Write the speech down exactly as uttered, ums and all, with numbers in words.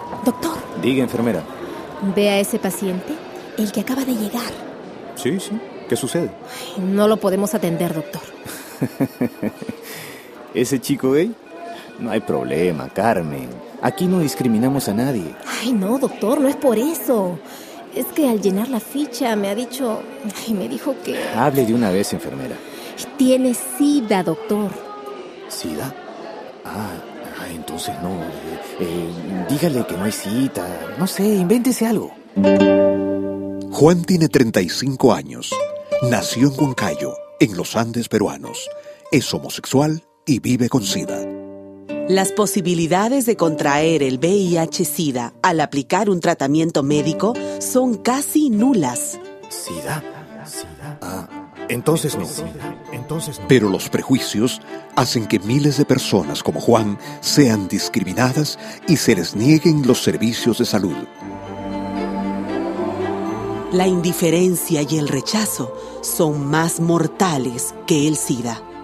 Doctor. Diga, enfermera. ¿Ve a ese paciente? El que acaba de llegar. Sí, sí. ¿Qué sucede? Ay, no lo podemos atender, doctor. ¿Ese chico gay? No hay problema, Carmen. Aquí no discriminamos a nadie. Ay, no, doctor, no es por eso. Es que al llenar la ficha me ha dicho... Ay, me dijo que... Hable de una vez, enfermera. Tiene SIDA, doctor. ¿SIDA? Ah, ah entonces no. Eh, eh, dígale que no hay cita. No sé, invéntese algo. Juan tiene treinta y cinco años. Nació en Huancayo, en los Andes peruanos. Es homosexual y vive con SIDA. Las posibilidades de contraer el V I H-Sida al aplicar un tratamiento médico son casi nulas. ¿SIDA? ¿SIDA? Ah, entonces no. Entonces no. Pero los prejuicios hacen que miles de personas como Juan sean discriminadas y se les nieguen los servicios de salud. La indiferencia y el rechazo son más mortales que el SIDA.